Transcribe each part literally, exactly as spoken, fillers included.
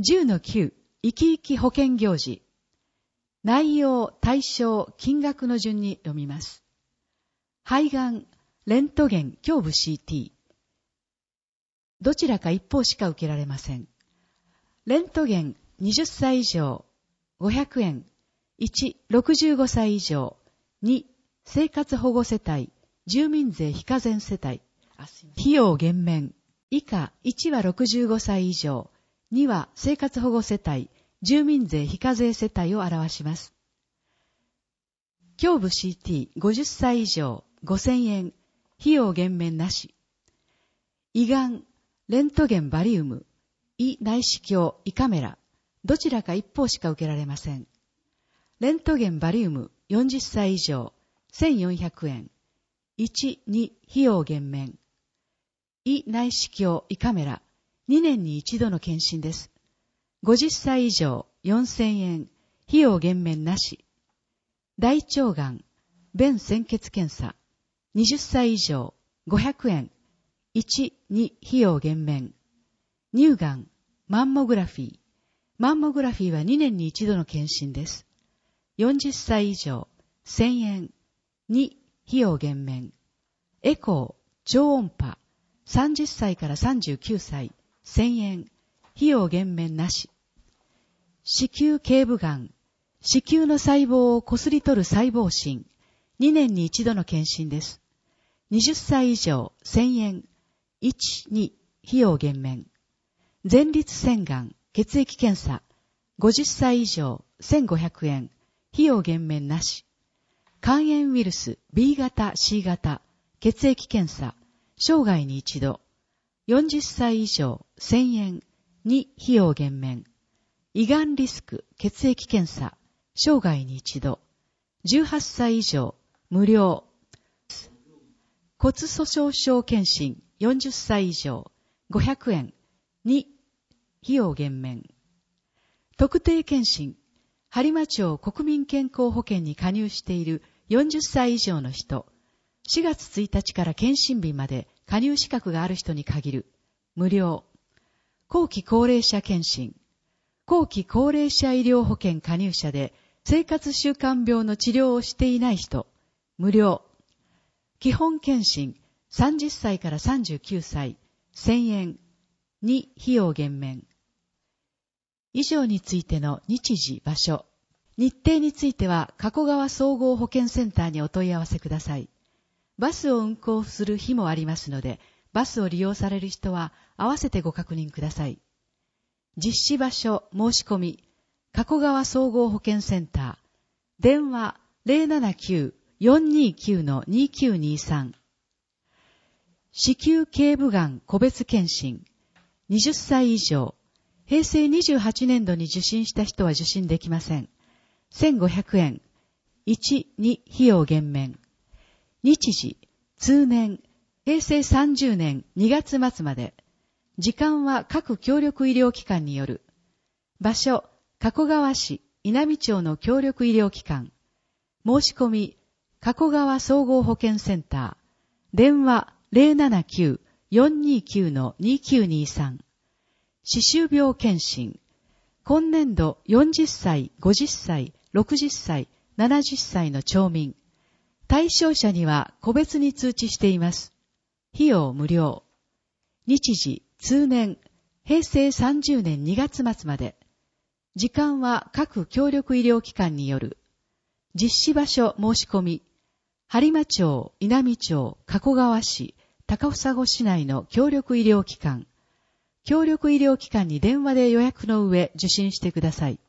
じゅうのきゅう、生き生き保険行事。内容、対象、金額の順に読みます。肺がん、レントゲン、胸部 シーティー。どちらか一方しか受けられません。レントゲン、はたち以上、ごひゃくえん。いち、ろくじゅうごさい以上。に、生活保護世帯、住民税非課税世帯。費用減免。以下、いちはろくじゅうごさい以上。には生活保護世帯、住民税非課税世帯を表します。胸部 シーティー、ごじゅっさい以上、ごせんえん。費用減免なし。胃がん、レントゲンバリウム、胃内視鏡、胃カメラ、どちらか一方しか受けられません。レントゲンバリウム、よんじゅっさい以上、せんよんひゃくえん。いち、に、費用減免。胃内視鏡、胃カメラ、にねんに一度の検診です。ごじゅっさい以上、よんせんえん。費用減免なし。大腸がん、便潜血検査、はたち以上、ごひゃくえん。いち、に、費用減免。乳がん、マンモグラフィー。マンモグラフィーはにねんに一度の検診です。よんじゅっさい以上、せんえん。に、費用減免。エコー、超音波、さんじゅっさいからさんじゅうきゅうさい、せんえん。費用減免なし。子宮頸部がん、子宮の細胞をこすり取る細胞診、にねんに一度の検診です。はたち以上、せんえん。いち、に、費用減免。前立腺がん、血液検査、ごじゅっさい以上、せんごひゃくえん。費用減免なし。肝炎ウイルス ビー 型、シー 型、血液検査、生涯に一度。よんじゅっさい以上、せんえん。に、費用減免。胃がんリスク、血液検査、生涯に一度。じゅうはっさい以上、無料。骨粗鬆症検診、よんじゅっさい以上、ごひゃくえん。に、費用減免。特定健診、播磨町国民健康保険に加入しているよんじゅっさい以上の人、しがつついたちから検診日まで加入資格がある人に限る、無料。後期高齢者検診、後期高齢者医療保険加入者で生活習慣病の治療をしていない人、無料。基本検診、さんじゅっさいからさんじゅうきゅうさい、せんえん。に、費用減免。以上についての日時、場所、日程については加古川総合保健センターにお問い合わせください。バスを運行する日もありますので、バスを利用される人は合わせてご確認ください。実施場所、申し込み、加古川総合保健センター、電話 ゼロななきゅう よんにきゅう のにきゅうにさん。子宮頸部がん個別検診、はたち以上、平成にじゅうはちねんどに受診した人は受診できません。せんごひゃくえん。いち、に、費用減免。日時、通年、平成さんじゅうねんにがつ末まで。時間は各協力医療機関による。場所、加古川市稲美町の協力医療機関。申し込み、加古川総合保健センター。電話 ゼロななきゅう よんにきゅう のにきゅうにさん。歯周病検診。今年度よんじゅっさい、ごじゅっさい、ろくじゅっさい、ななじゅっさいの町民。対象者には個別に通知しています。費用無料。日時、通年、平成さんじゅうねんにがつ末まで。時間は各協力医療機関による。実施場所申し込み。播磨町、稲美町、加古川市、高砂市内の協力医療機関。協力医療機関に電話で予約の上受診してください。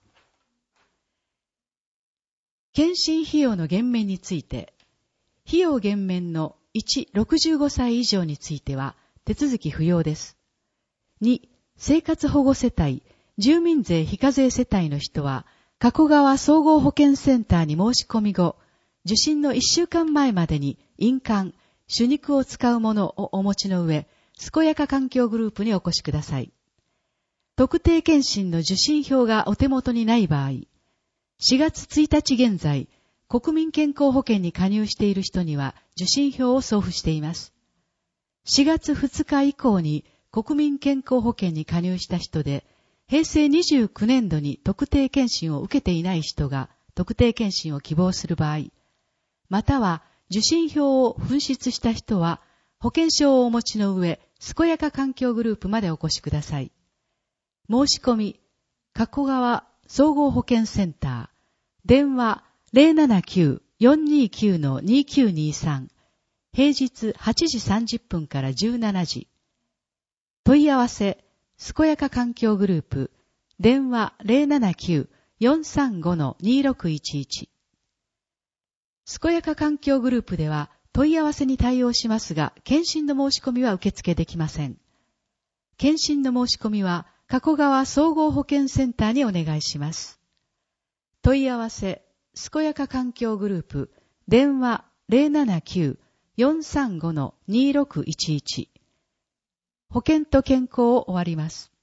検診費用の減免について、費用減免のいち、ろくじゅうごさい以上については手続き不要です。に、生活保護世帯、住民税非課税世帯の人は、加古川総合保健センターに申し込み後、受診のいっしゅうかんまえまでに印鑑、手肉を使うものをお持ちの上、健やか環境グループにお越しください。特定健診の受診票がお手元にない場合、しがつついたち現在、国民健康保険に加入している人には受診票を送付しています。しがつふつか以降に国民健康保険に加入した人で、 平成にじゅうきゅうねんどに特定健診を受けていない人が特定健診を希望する場合、または受診票を紛失した人は保険証をお持ちの上、健やか環境グループまでお越しください。申し込み、加古川総合保健センター、電話 ゼロななきゅう よんにきゅう にきゅうにさん、平日はちじさんじゅっぷんからじゅうしちじ。問い合わせ、健やか環境グループ、電話 ゼロななきゅう よんさんご にろくいちいち。健やか環境グループでは問い合わせに対応しますが、検診の申し込みは受付できません。検診の申し込みは、加古川総合保健センターにお願いします。問い合わせ、健やか環境グループ、電話 ゼロななきゅう よんさんご にろくいちいち。保険と健康を終わります。